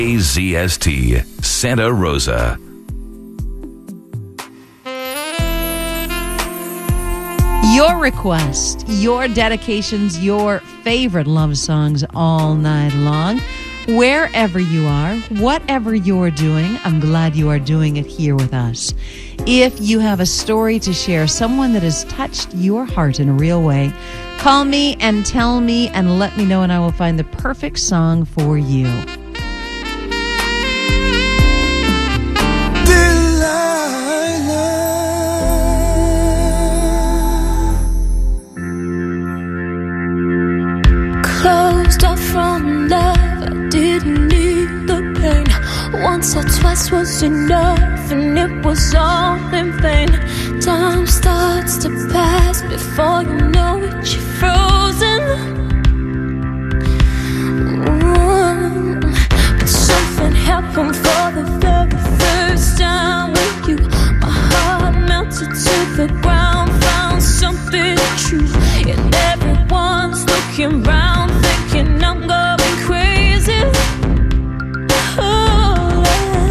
KZST, Santa Rosa. Your request, your dedications, your favorite love songs all night long. Wherever you are, whatever you're doing, I'm glad you are doing it here with us. If you have a story to share, someone that has touched your heart in a real way, call me and tell me and let me know, and I will find the perfect song for you. Closed off from love, I didn't need the pain. Once or twice was enough, and it was all in vain. Time starts to pass before you know it, you're frozen. But something happened for the very first time with you. My heart melted to the ground, found something true, and everyone's looking round, thinking I'm going crazy. Oh,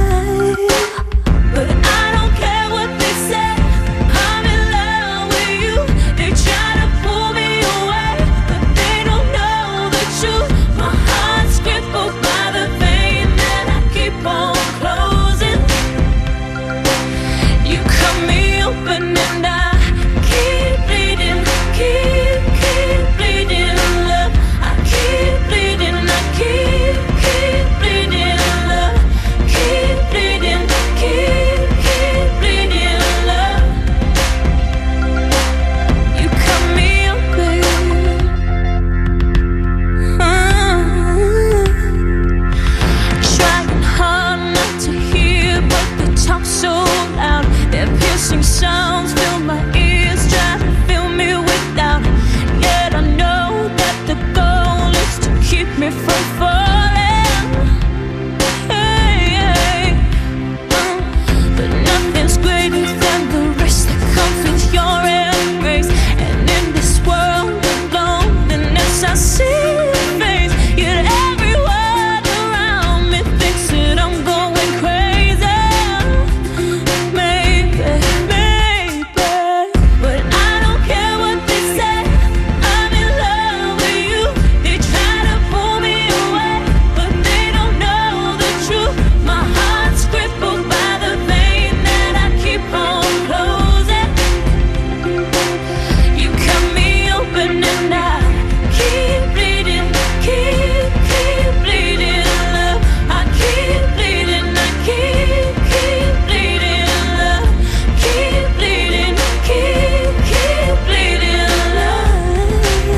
but I don't care what they say. I'm in love with you. They try to pull me away, but they don't know the truth. My heart's crippled by the vein that I keep on closing. You cut me open and I keep bleeding, keep bleeding, love. I keep bleeding, I keep bleeding, love. Keep bleeding, keep bleeding, love. You cut me open. Trying hard not to hear, but they talk so loud. Their piercing sounds fill my ears, try to fill me with doubt. Yet I know that the goal is to keep me from falling. Hey, but nothing's greater than the rest that comes with your embrace. And in this world of loneliness, I see your face. Yet everyone around me thinks that I'm going crazy. Maybe, but I don't care what they say. I'm in love with you. They try to pull me away, but they don't know the truth. My heart's crippled by the vein that I keep on closing. You cut me open and I keep bleeding, keep bleeding, love. I keep bleeding, I keep bleeding, love. Keep bleeding, keep bleeding, love.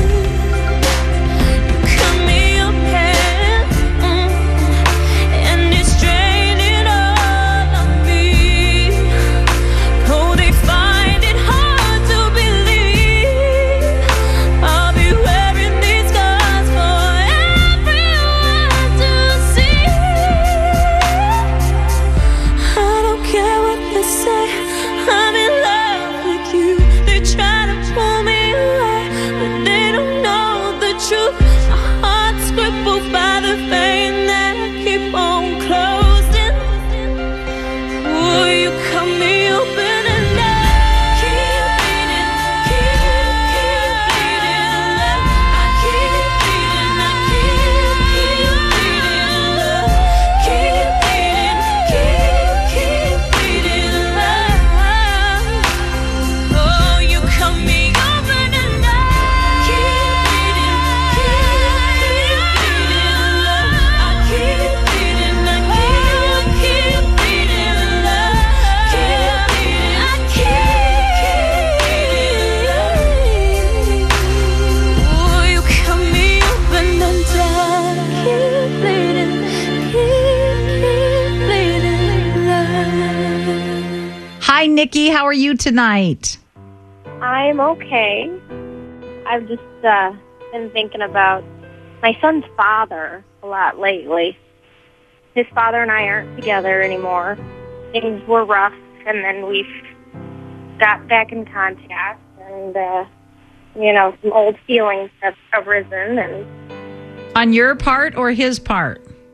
You cut me open, and it's draining all of me. Oh, they find it hard to believe I'll be wearing these scars for everyone to see. I don't care what they say. I'm in love with you. They try to pull me away, but they don't know the truth. My heart's crippled by the vein that I keep on closing. Oh, you cut me open and I keep bleeding, keep bleeding, love. I keep bleeding, I keep bleeding, love. Keep bleeding, keep bleeding, love. Oh, you cut me open and I keep bleeding, love. I keep bleeding, I keep bleeding, love. Keep bleeding, I keep bleeding. Oh, you cut me open and I keep bleeding, love. Hi, Nikki. How are you tonight? I'm okay. I've just been thinking about my son's father a lot lately. His father and I aren't together anymore. Things were rough, and then we've got back in contact, and, some old feelings have arisen, and On your part or his part?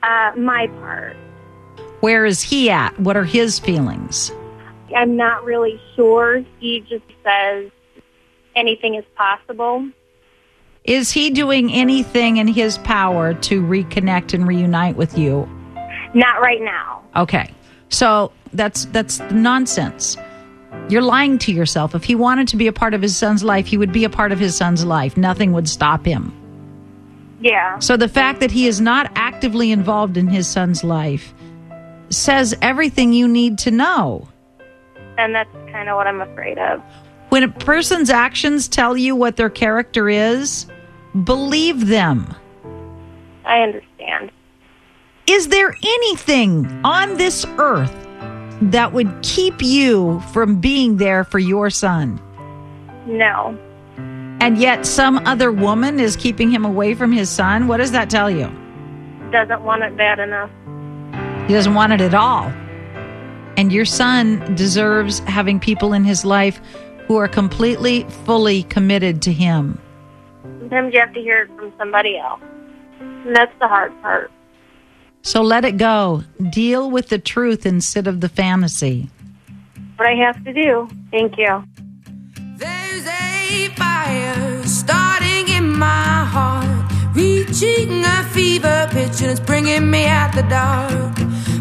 My part. Where is he at? What are his feelings? I'm not really sure. He just says anything is possible. Is he doing anything in his power to reconnect and reunite with you? Not right now. Okay. So that's nonsense. You're lying to yourself. If he wanted to be a part of his son's life, he would be a part of his son's life. Nothing would stop him. Yeah. So the fact that he is not actively involved in his son's life says everything you need to know. And that's kind of what I'm afraid of. When a person's actions tell you what their character is, believe them. I understand. Is there anything on this earth that would keep you from being there for your son? No. And yet some other woman is keeping him away from his son? What does that tell you? Doesn't want it bad enough. He doesn't want it at all. And your son deserves having people in his life who are completely, fully committed to him. Sometimes you have to hear it from somebody else. And that's the hard part. So let it go. Deal with the truth instead of the fantasy. What I have to do. Thank you. There's a fire starting in my heart, reaching a fever pitch, and it's bringing me out the dark.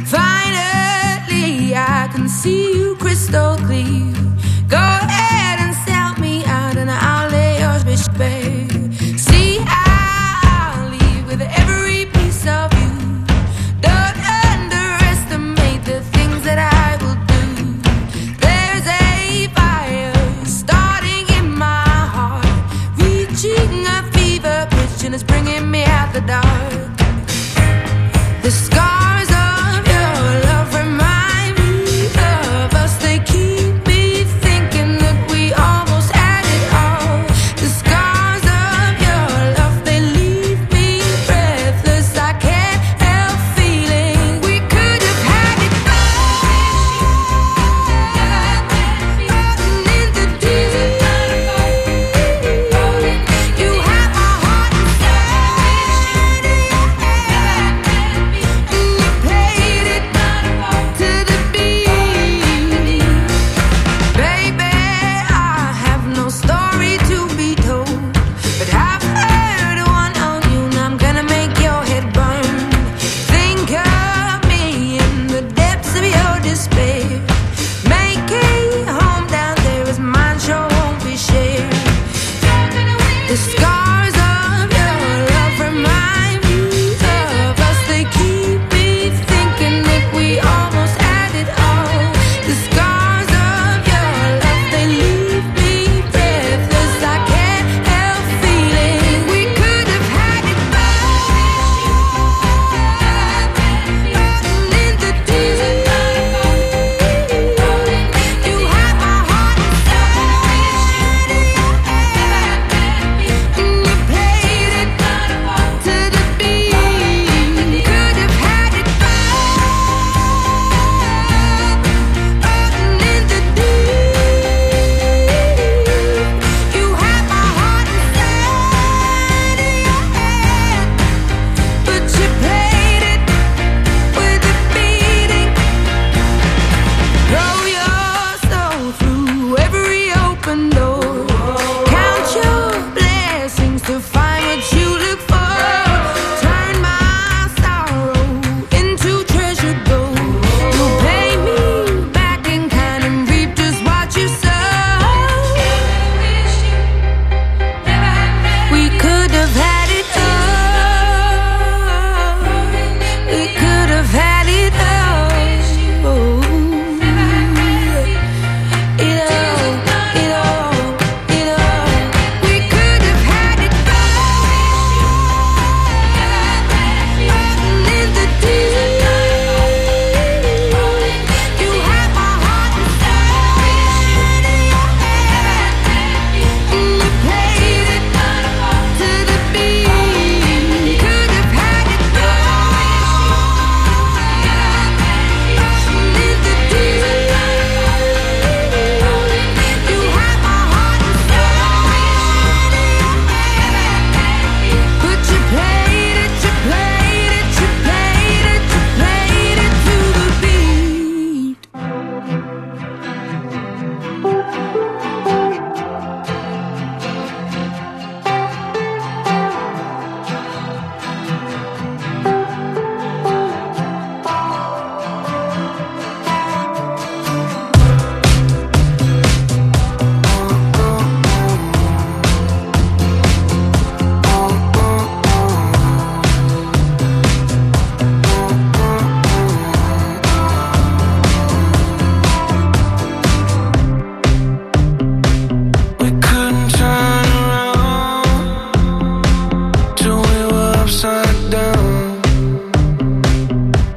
Finally, I can see you crystal clear. Go ahead and sell me out, and I'll lay yours bitch bare. See, I'll leave with every piece of you. Don't underestimate the things that I will do. There's a fire starting in my heart, reaching a fever pitch, and it's bringing me out the dark. The scars of your love remind me of us. They keep me thinking that we almost had it all. The scars of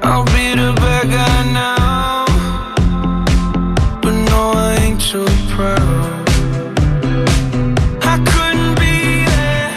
I'll be the bad guy now, but no, I ain't too proud. I couldn't be there,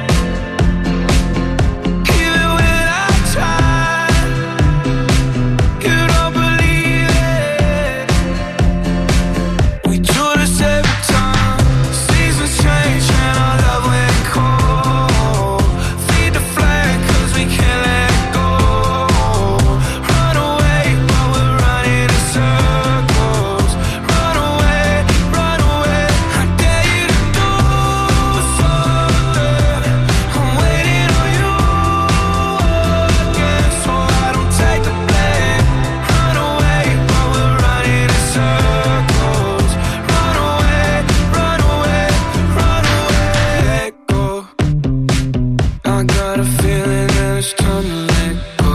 even when I tried. You don't believe it. We do this every time. Seasons change and our love went cold. Feed the flame 'cause we can't let it go. Run away while we're running in circles. Run away, run away. I dare you to do something. I'm waiting on you again, so I don't take the blame. Run away while we're running in circles. Run away, run away, run away. Let go. I got a feeling that it's time to let go.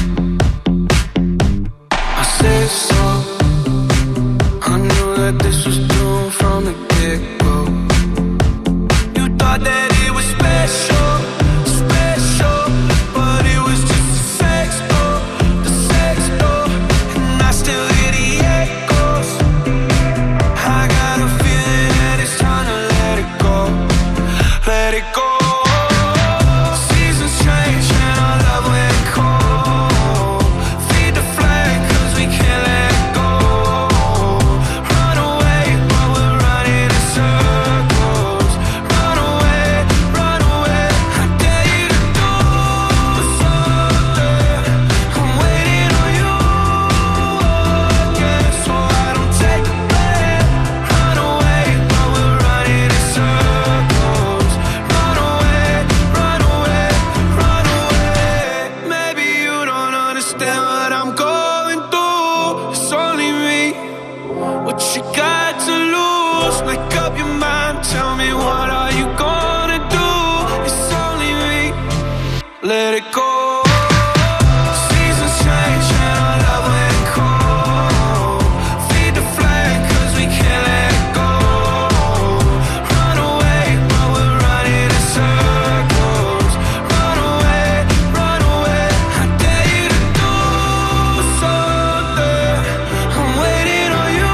I said so. I knew that this was doomed from the get-go. You thought that it was special, special, but it was just the sex door, and I still hear the echoes. I got a feeling that it's time to let it go, let it go. Seasons change and our love went cold. Feed the flame 'cause we can't let it go. Run away while we're running in circles. Run away, run away. I dare you to do something. I'm waiting on you again, so I don't take the blame. Run away while we're running in circles. Run away, run away, run away. Maybe you don't understand what I'm going through. It's only me. What you got to lose? Make up your mind. Tell me, what are you gonna do? It's only me. Let it go. Seasons change and our love went cold. Feed the flame 'cause we can't let it go. Run away while we're running in circles. Run away, run away. I dare you to do something. I'm waiting on you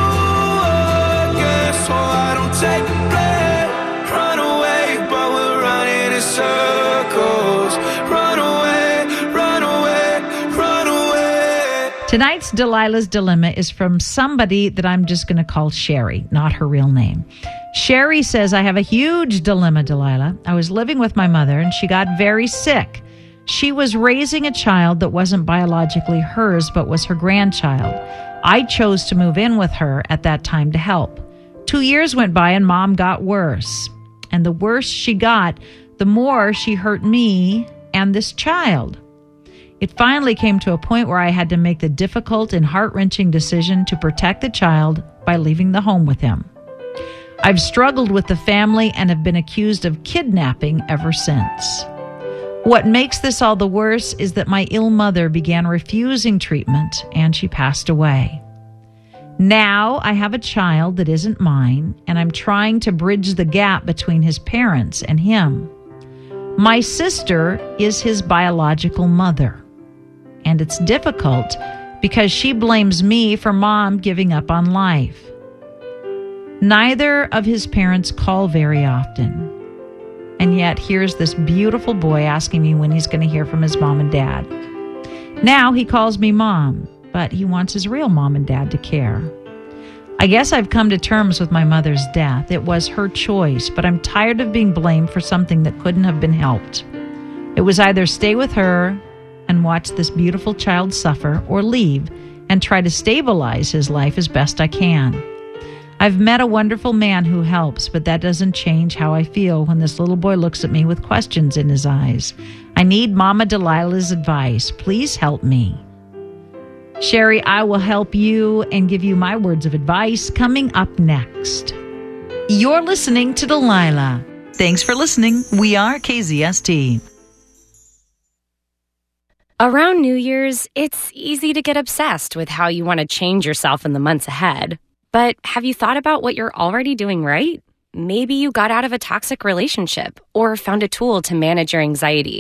again, so I don't take the blame. Run away while we're running in circles. Run away, run away, run away. Tonight's Delilah's Dilemma is from somebody that I'm just going to call Sherry, not her real name. Sherry says, I have a huge dilemma, Delilah. I was living with my mother and she got very sick. She was raising a child that wasn't biologically hers, but was her grandchild. I chose to move in with her at that time to help. 2 years went by and Mom got worse. And the worse she got, the more she hurt me and this child. It finally came to a point where I had to make the difficult and heart-wrenching decision to protect the child by leaving the home with him. I've struggled with the family and have been accused of kidnapping ever since. What makes this all the worse is that my ill mother began refusing treatment and she passed away. Now I have a child that isn't mine, and I'm trying to bridge the gap between his parents and him. My sister is his biological mother, and it's difficult because she blames me for Mom giving up on life. Neither of his parents call very often, and yet here's this beautiful boy asking me when he's going to hear from his mom and dad. Now he calls me Mom, but he wants his real mom and dad to care. I guess I've come to terms with my mother's death. It was her choice, but I'm tired of being blamed for something that couldn't have been helped. It was either stay with her and watch this beautiful child suffer, or leave and try to stabilize his life as best I can. I've met a wonderful man who helps, but that doesn't change how I feel when this little boy looks at me with questions in his eyes. I need Mama Delilah's advice. Please help me. Sherry, I will help you and give you my words of advice coming up next. You're listening to Delilah. Thanks for listening. We are KZST. Around New Year's, it's easy to get obsessed with how you want to change yourself in the months ahead. But have you thought about what you're already doing right? Maybe you got out of a toxic relationship or found a tool to manage your anxiety.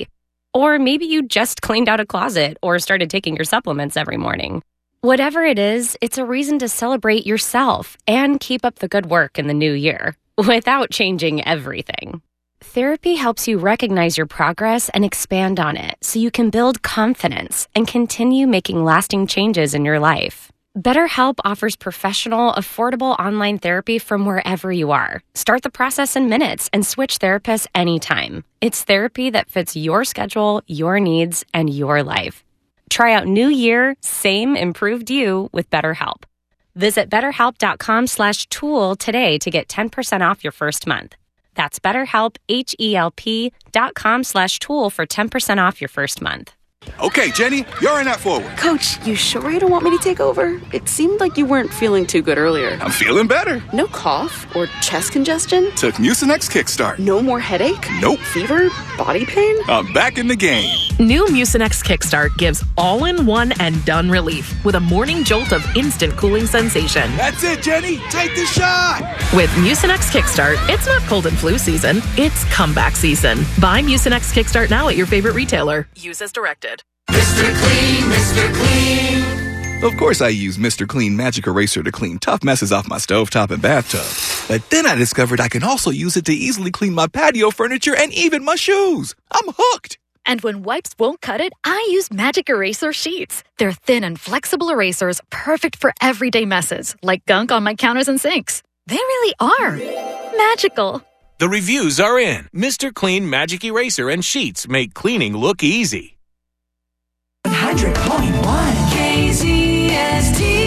Or maybe you just cleaned out a closet or started taking your supplements every morning. Whatever it is, it's a reason to celebrate yourself and keep up the good work in the new year without changing everything. Therapy helps you recognize your progress and expand on it so you can build confidence and continue making lasting changes in your life. BetterHelp offers professional, affordable online therapy from wherever you are. Start the process in minutes and switch therapists anytime. It's therapy that fits your schedule, your needs, and your life. Try out New Year, Same Improved You with BetterHelp. Visit BetterHelp.com/tool today to get 10% off your first month. That's BetterHelp, HELP.com/tool for 10% off your first month. Okay, Jenny, you're in that forward. Coach, you sure you don't want me to take over? It seemed like you weren't feeling too good earlier. I'm feeling better. No cough or chest congestion? Took Mucinex Kickstart. No more headache? Nope. Fever? Body pain? I'm back in the game. New Mucinex Kickstart gives all-in-one and done relief with a morning jolt of instant cooling sensation. That's it, Jenny. Take the shot. With Mucinex Kickstart, it's not cold and flu season, it's comeback season. Buy Mucinex Kickstart now at your favorite retailer. Use as directed. Mr. Clean, Mr. Clean. Of course I use Mr. Clean Magic Eraser to clean tough messes off my stovetop and bathtub. But then I discovered I can also use it to easily clean my patio furniture and even my shoes. I'm hooked. And when wipes won't cut it, I use Magic Eraser Sheets. They're thin and flexible erasers, perfect for everyday messes, like gunk on my counters and sinks. They really are magical. The reviews are in. Mr. Clean Magic Eraser and Sheets make cleaning look easy. 100.1 KZST.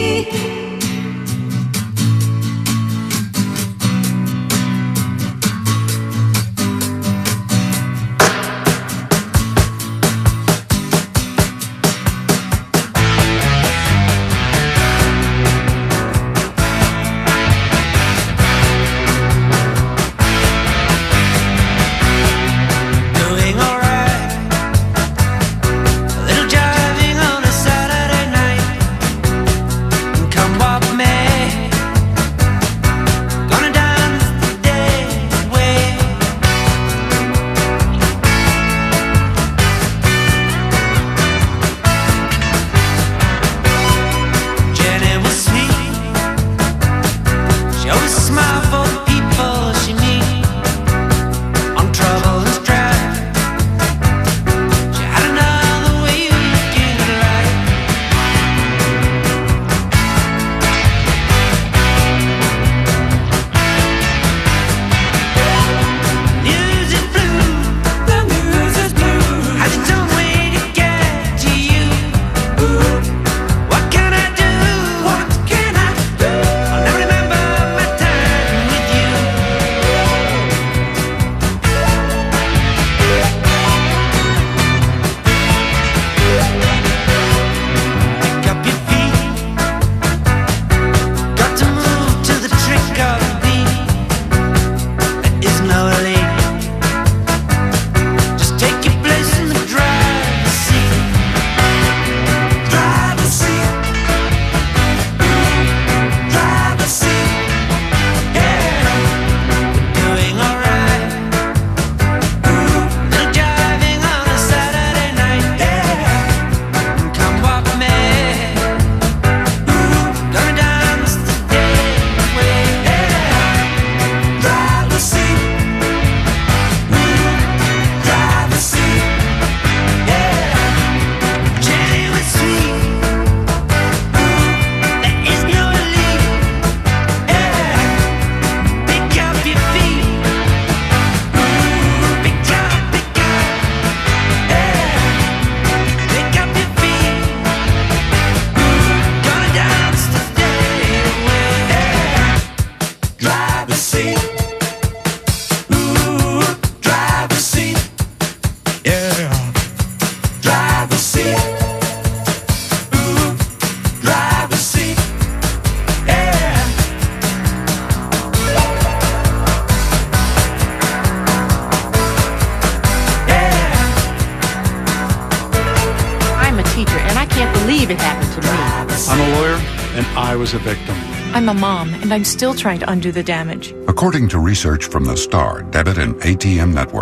was a victim. I'm a mom, and I'm still trying to undo the damage. According to research from the STAR Debit and ATM Network,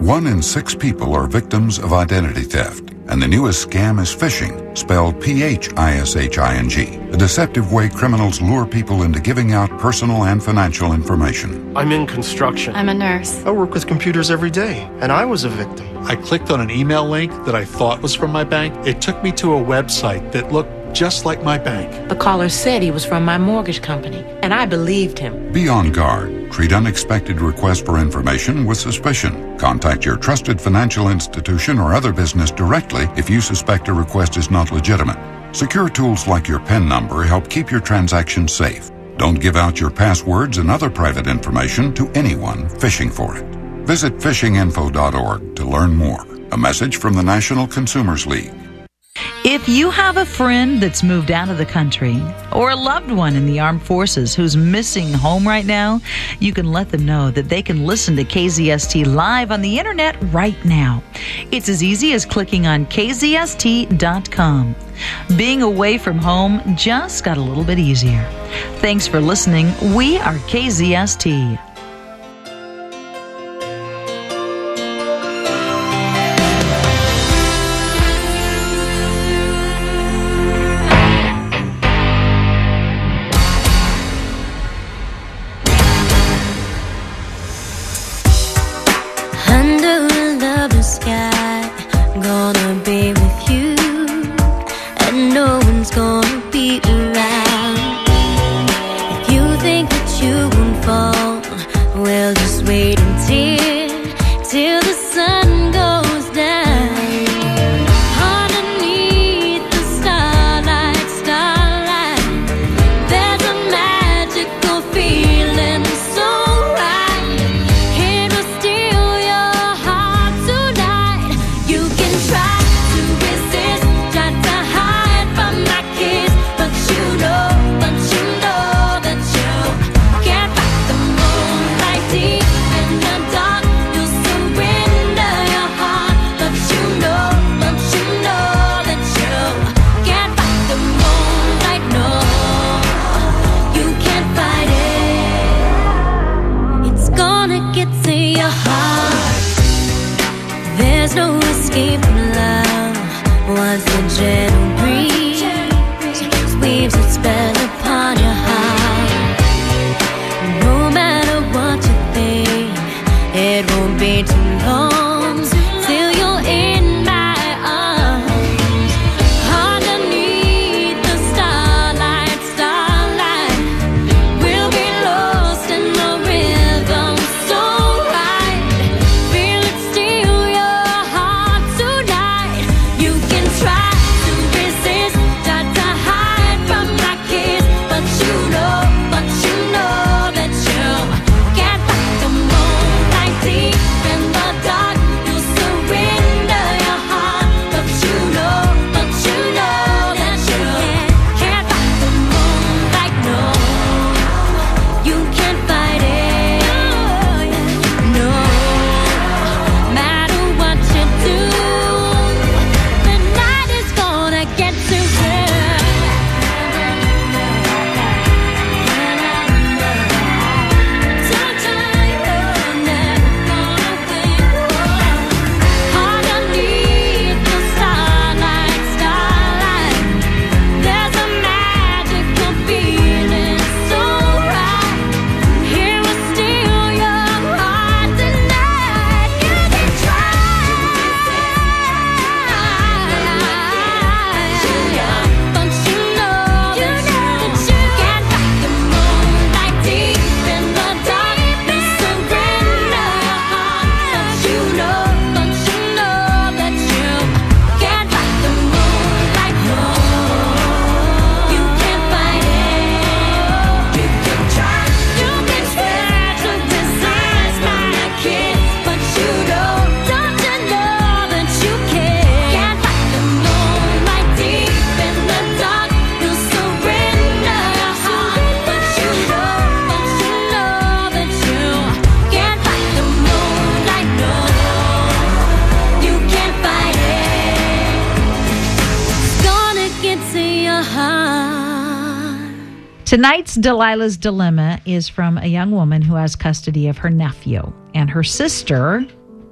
1 in 6 people are victims of identity theft. And the newest scam is phishing, spelled P-H-I-S-H-I-N-G, a deceptive way criminals lure people into giving out personal and financial information. I'm in construction. I'm a nurse. I work with computers every day, and I was a victim. I clicked on an email link that I thought was from my bank. It took me to a website that looked just like my bank. The caller said he was from my mortgage company, and I believed him. Be on guard. Treat unexpected requests for information with suspicion. Contact your trusted financial institution or other business directly if you suspect a request is not legitimate. Secure tools like your PIN number help keep your transactions safe. Don't give out your passwords and other private information to anyone fishing for it. Visit fishinginfo.org to learn more. A message from the National Consumers League. If you have a friend that's moved out of the country or a loved one in the armed forces who's missing home right now, you can let them know that they can listen to KZST live on the internet right now. It's as easy as clicking on KZST.com. Being away from home just got a little bit easier. Thanks for listening. We are KZST. Tonight's Delilah's Dilemma is from a young woman who has custody of her nephew. And her sister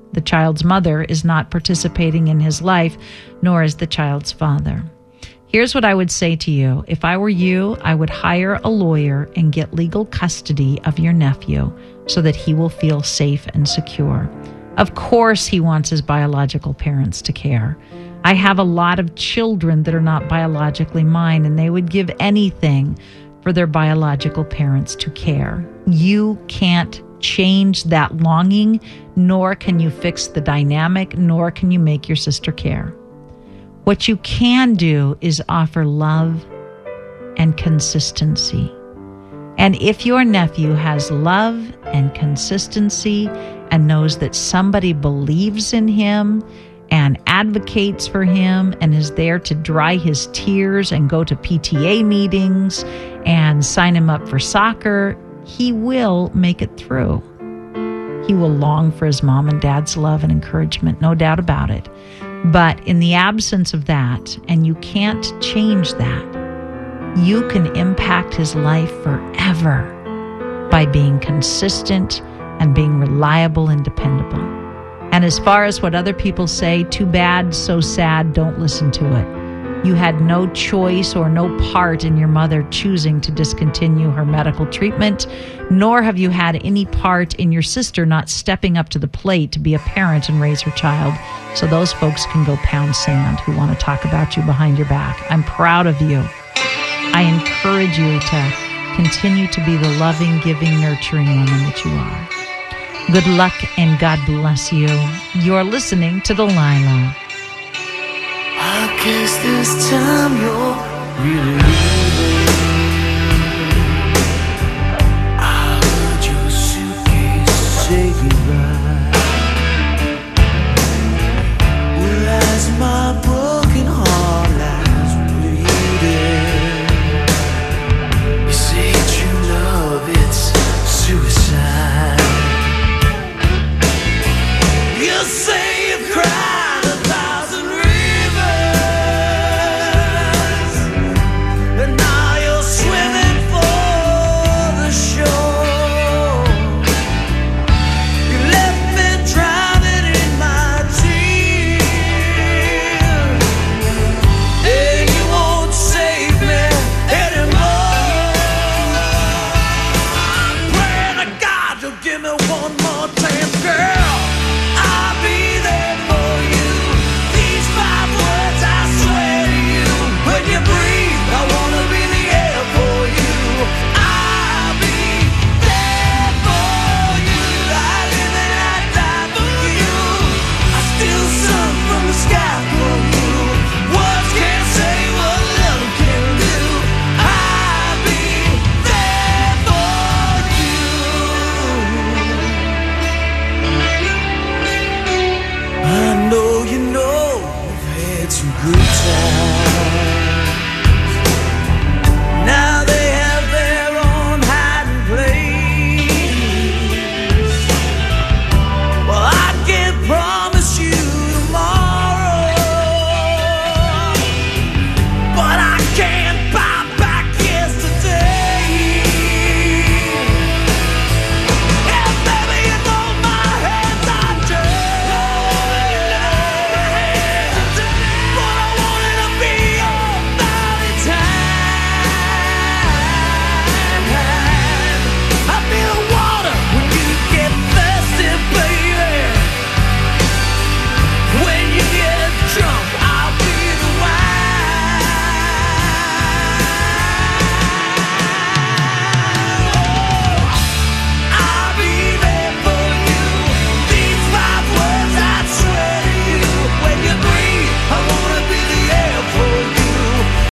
The child's mother is not participating in his life, nor is the child's father. Here's what I would say to you. If I were you, I would hire a lawyer and get legal custody of your nephew so that he will feel safe and secure. Of course, he wants his biological parents to care. I have a lot of children that are not biologically mine, and they would give anything for their biological parents to care. You can't change that longing, nor can you fix the dynamic, nor can you make your sister care. What you can do is offer love and consistency. And if your nephew has love and consistency and knows that somebody believes in him and advocates for him and is there to dry his tears and go to PTA meetings and sign him up for soccer, he will make it through. He will long for his mom and dad's love and encouragement, no doubt about it. But in the absence of that, and you can't change that, you can impact his life forever by being consistent and being reliable and dependable. And as far as what other people say, too bad, so sad, don't listen to it. You had no choice or no part in your mother choosing to discontinue her medical treatment, nor have you had any part in your sister not stepping up to the plate to be a parent and raise her child. So those folks can go pound sand who want to talk about you behind your back. I'm proud of you. I encourage you to continue to be the loving, giving, nurturing woman that you are. Good luck and God bless you. You're listening to Delilah. I guess this time you're